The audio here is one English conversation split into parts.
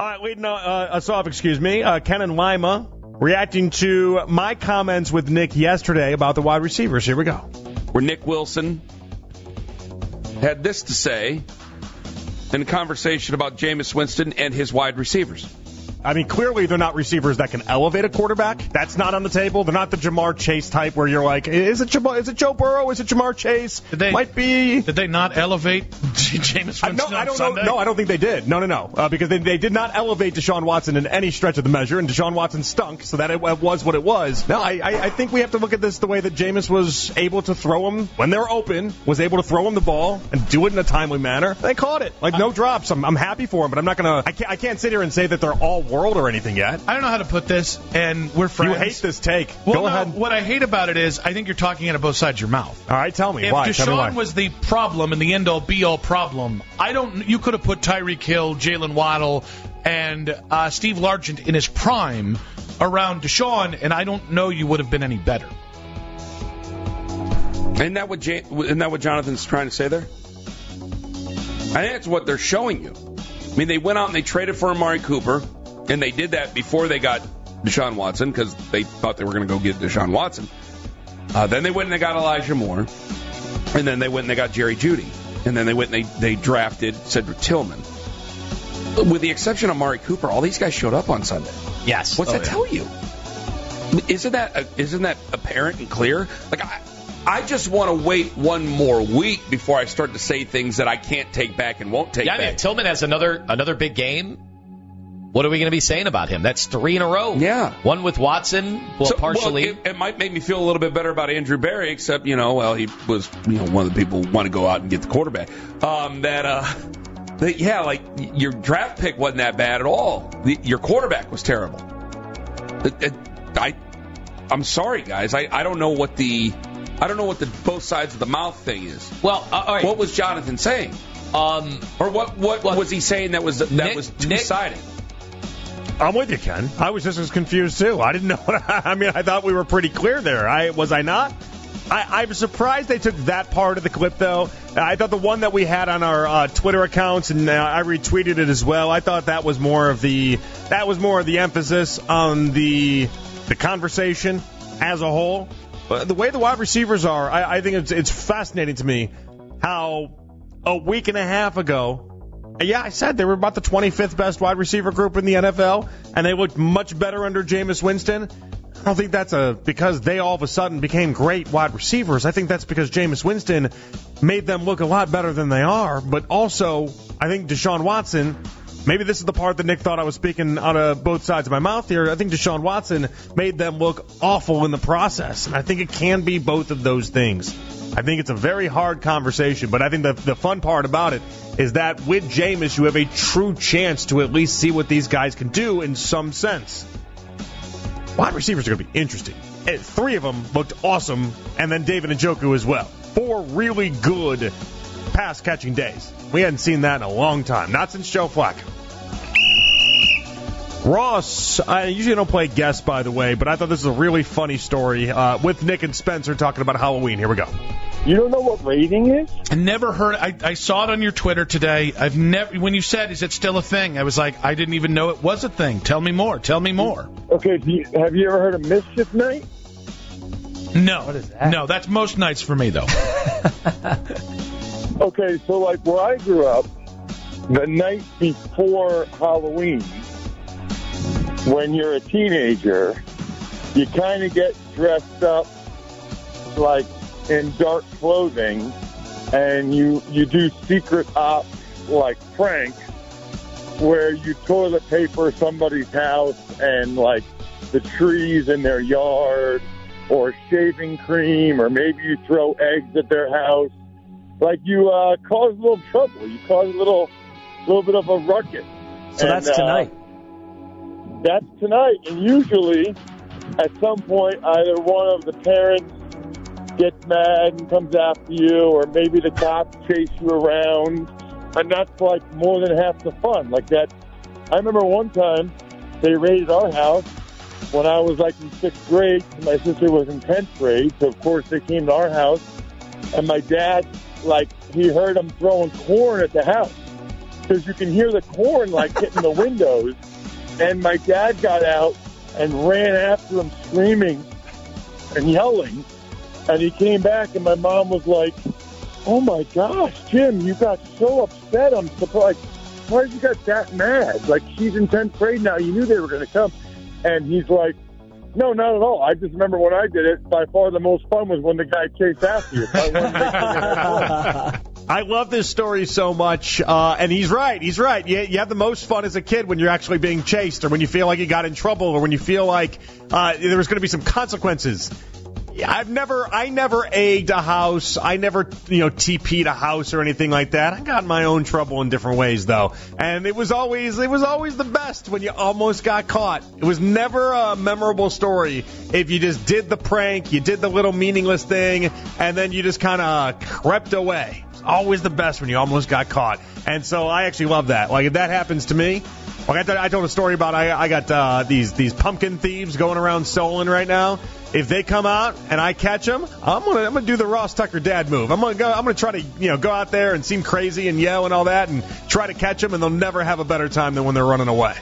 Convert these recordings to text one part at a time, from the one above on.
All right, leading us off, Ken and Lima reacting to my comments with Nick yesterday about the wide receivers. Here we go. Where Nick Wilson had this to say in a conversation about Jameis Winston and his wide receivers. I mean, clearly they're not receivers that can elevate a quarterback. That's not on the table. They're not the Jamar Chase type where you're like, is it Joe Burrow? Is it Jamar Chase? Might be. Did they not elevate Jameis Winston on Sunday? No, I don't think they did. No. Because they did not elevate Deshaun Watson in any stretch of the measure, and Deshaun Watson stunk, so that it was what it was. No, I think we have to look at this the way that Jameis was able to throw him when they're open, was able to throw him the ball and do it in a timely manner. They caught it. No drops. I'm happy for him, but I'm not going to. I can't sit here and say that they're all world or anything yet. I don't know how to put this, and we're friends. You hate this take. Well, Go ahead. What I hate about it is I think you're talking out of both sides of your mouth. All right, tell me if why. If Deshaun was the problem and the end-all, be-all problem, you could have put Tyreek Hill, Jalen Waddle, and Steve Largent in his prime around Deshaun, and I don't know you would have been any better. Isn't that what Jonathan's trying to say there? I think that's what they're showing you. I mean, they went out and they traded for Amari Cooper, and they did that before they got Deshaun Watson because they thought they were going to go get Deshaun Watson. Then they went and they got Elijah Moore, and then they went and they got Jerry Jeudy, and then they went and they drafted Cedric Tillman. With the exception of Amari Cooper, all these guys showed up on Sunday. Yes. What's that tell you? Isn't that apparent and clear? I just want to wait one more week before I start to say things that I can't take back and won't take back. I mean, Tillman has another big game. What are we going to be saying about him? That's 3 in a row. Yeah. One with Watson, partially. Well, it might make me feel a little bit better about Andrew Berry, except, he was, one of the people who want to go out and get the quarterback. Your draft pick wasn't that bad at all. Your quarterback was terrible. I'm sorry, guys. I don't know what the both sides of the mouth thing is. Well, all right. What was Jonathan saying? Or what was he saying that was two-sided? I'm with you, Ken. I was just as confused, too. I didn't know. I thought we were pretty clear there. Was I not? I'm surprised they took that part of the clip, though. I thought the one that we had on our Twitter accounts, and I retweeted it as well, I thought that was more of the emphasis on the conversation as a whole. But the way the wide receivers are, I think it's fascinating to me how a week and a half ago, I said they were about the 25th best wide receiver group in the NFL, and they looked much better under Jameis Winston. I don't think that's because they all of a sudden became great wide receivers. I think that's because Jameis Winston made them look a lot better than they are. But also, I think Deshaun Watson, maybe this is the part that Nick thought I was speaking out of both sides of my mouth here. I think Deshaun Watson made them look awful in the process. And I think it can be both of those things. I think it's a very hard conversation, but I think the fun part about it is that with Jameis, you have a true chance to at least see what these guys can do in some sense. Wide receivers are going to be interesting. 3 of them looked awesome, and then David Njoku as well. 4 really good pass-catching days. We hadn't seen that in a long time, not since Joe Flacco. Ross, I usually don't play guests, by the way, but I thought this was a really funny story with Nick and Spencer talking about Halloween. Here we go. You don't know what raiding is? I never heard. I saw it on your Twitter today. I've never. When you said, "Is it still a thing?" I was like, I didn't even know it was a thing. Tell me more. Okay. Have you ever heard of Mischief Night? No. What is that? No, that's most nights for me, though. Okay, so where I grew up, the night before Halloween, when you're a teenager, you kind of get dressed up in dark clothing, and you do secret ops like pranks where you toilet paper somebody's house and the trees in their yard, or shaving cream, or maybe you throw eggs at their house. You cause a little trouble. You cause a little bit of a ruckus. So that's tonight. That's tonight, and usually at some point either one of the parents gets mad and comes after you, or maybe the cops chase you around, and that's more than half the fun. I remember one time they raided our house when I was in 6th grade, and my sister was in 10th grade, so of course they came to our house, and my dad, he heard them throwing corn at the house. because you can hear the corn like hitting the windows. And my dad got out and ran after him screaming and yelling. And he came back and my mom was like, "Oh my gosh, Jim, you got so upset. I'm surprised. Why did you get that mad? Like, she's in 10th grade now. You knew they were going to come." And he's like, "No, not at all. I just remember when I did it, by far the most fun was when the guy chased after you." So I wanted to make sure you had fun. I love this story so much, and he's right. He's right. You have the most fun as a kid when you're actually being chased, or when you feel like you got in trouble, or when you feel like there was going to be some consequences. I never egged a house. I never, TP'd a house or anything like that. I got in my own trouble in different ways, though, and it was always the best when you almost got caught. It was never a memorable story if you just did the prank, you did the little meaningless thing, and then you just kind of crept away. It's always the best when you almost got caught, and so I actually love that. Like, if that happens to me. Like I told a story about I got these pumpkin thieves going around Solon right now. If they come out and I catch them, I'm gonna do the Ross Tucker dad move. I'm gonna try to go out there and seem crazy and yell and all that and try to catch them, and they'll never have a better time than when they're running away.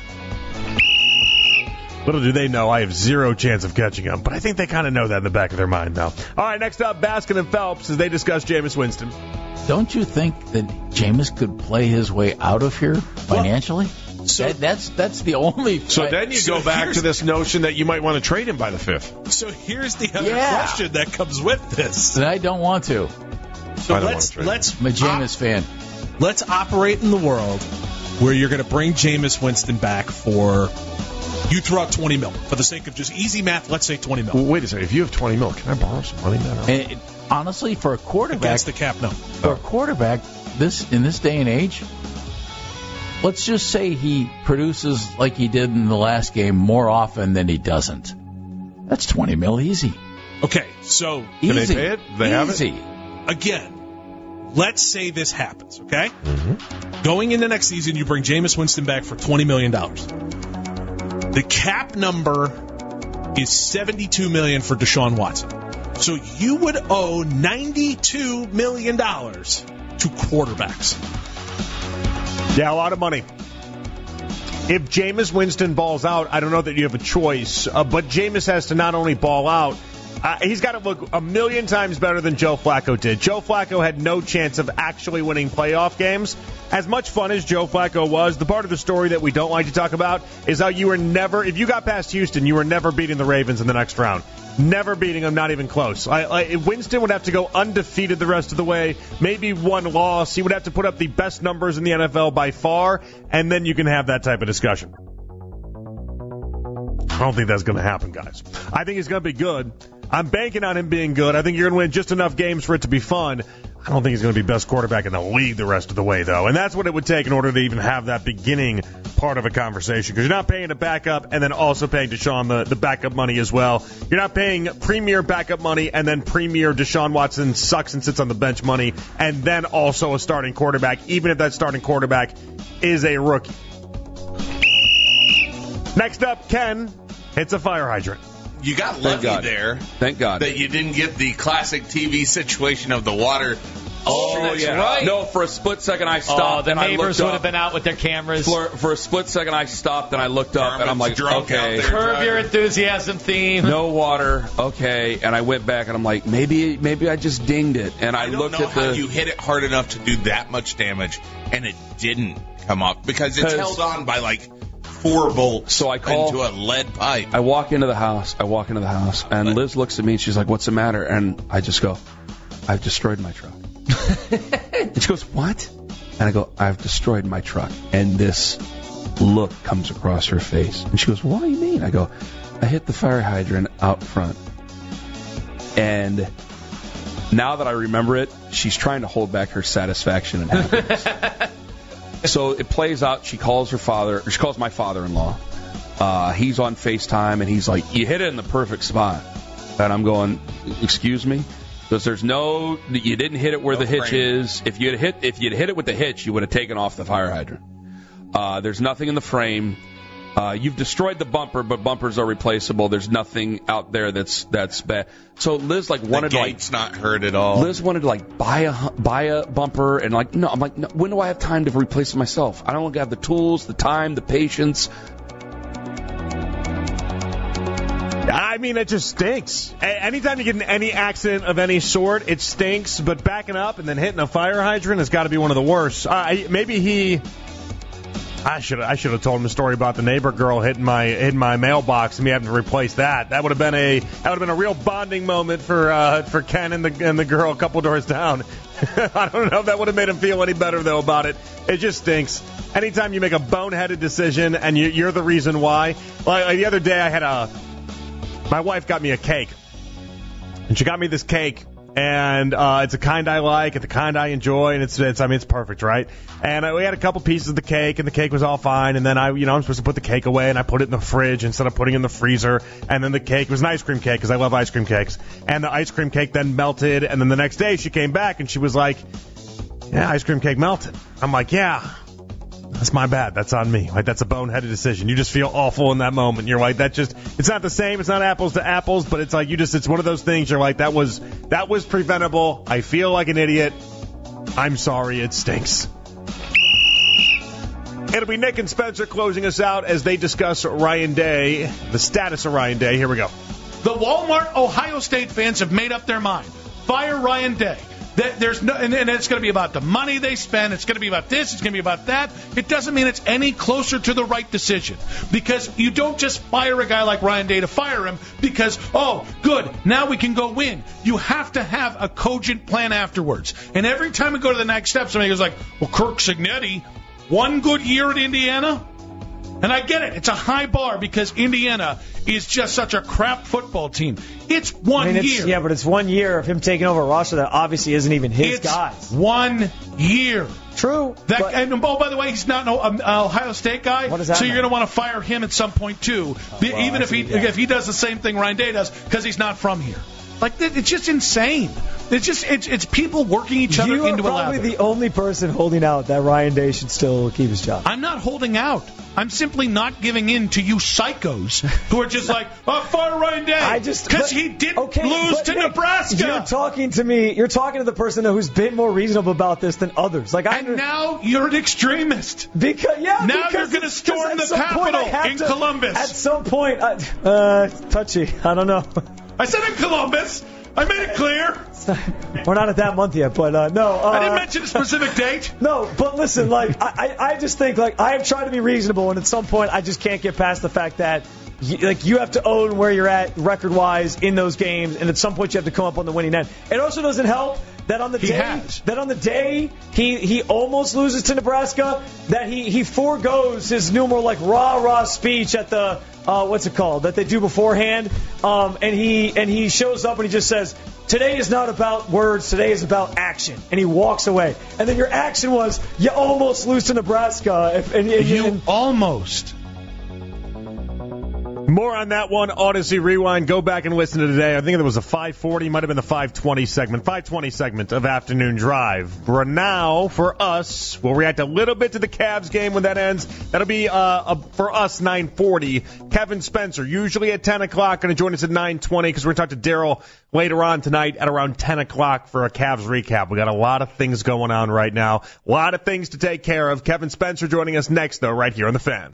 Little do they know I have zero chance of catching them, but I think they kind of know that in the back of their mind now. All right, next up, Baskin and Phelps as they discuss Jameis Winston. Don't you think that Jameis could play his way out of here financially? So that's the only. So then you go back to this notion that you might want to trade him by the 5th. So here's the other question that comes with this. And I don't want to. So let's I'm a Jameis fan. Let's operate in the world where you're going to bring Jameis Winston back for. You throw out $20 million for the sake of just easy math. Let's say $20 million. Well, wait a second. If you have $20 million, can I borrow some money now? And honestly, for a quarterback, against the cap, no. For a quarterback, in this day and age. Let's just say he produces like he did in the last game more often than he doesn't. That's $20 million easy. Okay, so can they pay it? They have it? Again, let's say this happens, okay? Mm-hmm. Going into next season, you bring Jameis Winston back for $20 million. The cap number is $72 million for Deshaun Watson. So you would owe $92 million to quarterbacks. Yeah, a lot of money. If Jameis Winston balls out, I don't know that you have a choice. But Jameis has to not only ball out, he's got to look a million times better than Joe Flacco did. Joe Flacco had no chance of actually winning playoff games. As much fun as Joe Flacco was, the part of the story that we don't like to talk about is how you were never, if you got past Houston, you were never beating the Ravens in the next round. Never beating them, not even close. Winston would have to go undefeated the rest of the way, maybe one loss. He would have to put up the best numbers in the NFL by far, and then you can have that type of discussion. I don't think that's going to happen, guys. I think he's going to be good. I'm banking on him being good. I think you're going to win just enough games for it to be fun. I don't think he's going to be best quarterback in the league the rest of the way, though. And that's what it would take in order to even have that beginning part of a conversation. Because you're not paying a backup and then also paying Deshaun the backup money as well. You're not paying premier backup money and then premier Deshaun Watson sucks and sits on the bench money and then also a starting quarterback, even if that starting quarterback is a rookie. Next up, Ken hits a fire hydrant. You got lucky there. Thank God. That you didn't get the classic TV situation of the water. Oh, that's yeah. right. No, for a split second I stopped. The and neighbors I would have been out with their cameras. For a split second I stopped and I looked up and I'm like, okay. Curb your enthusiasm theme. No water. Okay. And I went back and I'm like, maybe I just dinged it. And I looked at how you hit it hard enough to do that much damage and it didn't come up because it's held on by like 4 bolts into a lead pipe. I walk into the house, and Liz looks at me and she's like, what's the matter? And I just go, I've destroyed my truck. And she goes, what? And I go, I've destroyed my truck. And this look comes across her face. And she goes, what do you mean? I go, I hit the fire hydrant out front. And now that I remember it, she's trying to hold back her satisfaction and happiness. So it plays out. She calls my father-in-law. He's on FaceTime, and he's like, you hit it in the perfect spot. And I'm going, excuse me? Because you didn't hit it where the hitch is. If you'd hit it with the hitch, you would have taken off the fire hydrant. There's nothing in the frame. You've destroyed the bumper, but bumpers are replaceable. There's nothing out there that's bad. So Liz wanted the gate's not hurt at all. Liz wanted to buy a bumper, and no. I'm like, no, when do I have time to replace it myself? I don't have the tools, the time, the patience. I mean, it just stinks. Anytime you get in any accident of any sort, it stinks. But backing up and then hitting a fire hydrant has got to be one of the worst. I should have told him a story about the neighbor girl hitting my mailbox and me having to replace that. That would have been a real bonding moment for Ken and the girl a couple doors down. I don't know if that would have made him feel any better though about it. It just stinks. Anytime you make a boneheaded decision and you're the reason why. Like the other day, my wife got me a cake, and she got me this cake. And it's a kind I like, it's the kind I enjoy, and it's perfect, right? And we had a couple pieces of the cake, and the cake was all fine. And then I'm supposed to put the cake away, and I put it in the fridge instead of putting it in the freezer. And then the cake was an ice cream cake because I love ice cream cakes. And the ice cream cake then melted. And then the next day she came back and she was like, "Yeah, ice cream cake melted." I'm like, "Yeah, that's my bad. That's on me. Like, that's a boneheaded decision." You just feel awful in that moment. You're like, it's not the same. It's not apples to apples, but it's like it's one of those things. You're like, that was preventable. I feel like an idiot. I'm sorry. It stinks. It'll be Nick and Spencer closing us out as they discuss Ryan Day, the status of Ryan Day. Here we go. The Walmart Ohio State fans have made up their mind. Fire Ryan Day. There's no, and it's going to be about the money they spend. It's going to be about this. It's going to be about that. It doesn't mean it's any closer to the right decision, because you don't just fire a guy like Ryan Day to fire him because, oh, good, now we can go win. You have to have a cogent plan afterwards. And every time we go to the next step, somebody goes like, well, Kirk Cignetti, one good year at Indiana? And I get it. It's a high bar because Indiana is just such a crap football team. It's one year. Yeah, but it's 1 year of him taking over a roster that obviously isn't even his guys. 1 year. True. And by the way, he's not an Ohio State guy. What does that so mean? you're going to want to fire him at some point too, even if he does the same thing Ryan Day does, because he's not from here. Like, it's just insane. It's people working each other into a lather. You are probably the only person holding out that Ryan Day should still keep his job. I'm not holding out. I'm simply not giving in to you psychos who are just like, oh, fire Ryan Day. Because he did lose to Nebraska. You're talking to me. You're talking to the person who's been more reasonable about this than others. And now you're an extremist. Now you're going to storm the Capitol in Columbus. At some point, touchy. I don't know. I said in Columbus. I made it clear. We're not at that month yet, but no. I didn't mention a specific date. No, but listen, I just think, I have tried to be reasonable, and at some point I just can't get past the fact that you have to own where you're at record-wise in those games, and at some point you have to come up on the winning end. It also doesn't help that on the day he almost loses to Nebraska, that he forgoes his new more rah-rah speech at the what's it called that they do beforehand, and he shows up and he just says, today is not about words, today is about action, and he walks away. And then your action was you almost lose to Nebraska. You almost. More on that one, Odyssey Rewind. Go back and listen to today. I think it was a 5:40, might have been the 5:20 segment of Afternoon Drive. For now, for us, we'll react a little bit to the Cavs game when that ends. That'll be, for us, 9:40. Kevin Spencer, usually at 10 o'clock, going to join us at 9:20 because we're going to talk to Daryl later on tonight at around 10 o'clock for a Cavs recap. We got a lot of things going on right now. A lot of things to take care of. Kevin Spencer joining us next, though, right here on The Fan.